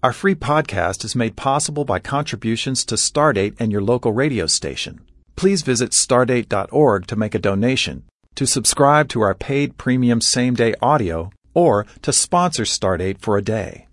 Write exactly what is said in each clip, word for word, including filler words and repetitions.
Our free podcast is made possible by contributions to Stardate and your local radio station. Please visit stardate dot org to make a donation, to subscribe to our paid premium same-day audio, or to sponsor Stardate for a day.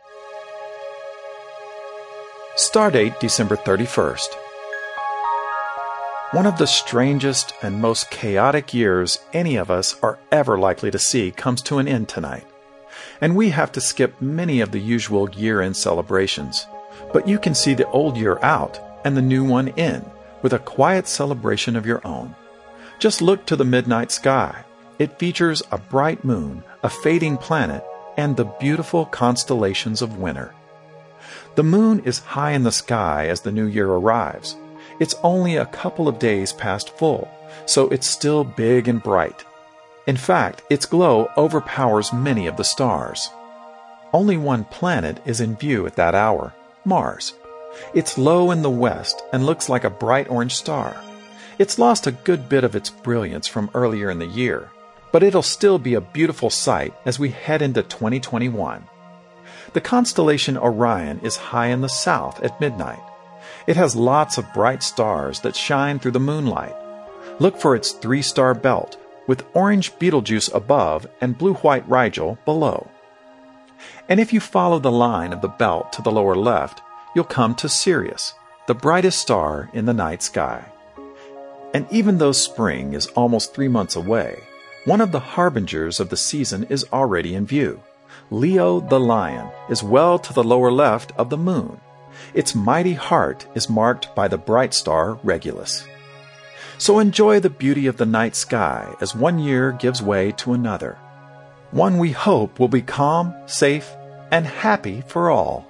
Stardate, December thirty-first. One of the strangest and most chaotic years any of us are ever likely to see comes to an end tonight. And we have to skip many of the usual year-end celebrations. But you can see the old year out and the new one in with a quiet celebration of your own. Just look to the midnight sky. It features a bright moon, a fading planet, and the beautiful constellations of winter. The moon is high in the sky as the new year arrives. It's only a couple of days past full, so it's still big and bright. In fact, its glow overpowers many of the stars. Only one planet is in view at that hour, Mars. It's low in the west and looks like a bright orange star. It's lost a good bit of its brilliance from earlier in the year, but it'll still be a beautiful sight as we head into twenty twenty-one. The constellation Orion is high in the south at midnight. It has lots of bright stars that shine through the moonlight. Look for its three-star belt, with orange Betelgeuse above and blue-white Rigel below. And if you follow the line of the belt to the lower left, you'll come to Sirius, the brightest star in the night sky. And even though spring is almost three months away, one of the harbingers of the season is already in view. Leo the Lion is well to the lower left of the moon. Its mighty heart is marked by the bright star Regulus. So enjoy the beauty of the night sky as one year gives way to another. One we hope will be calm, safe, and happy for all.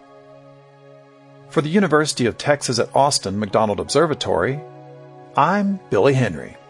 For the University of Texas at Austin McDonald Observatory, I'm Billy Henry.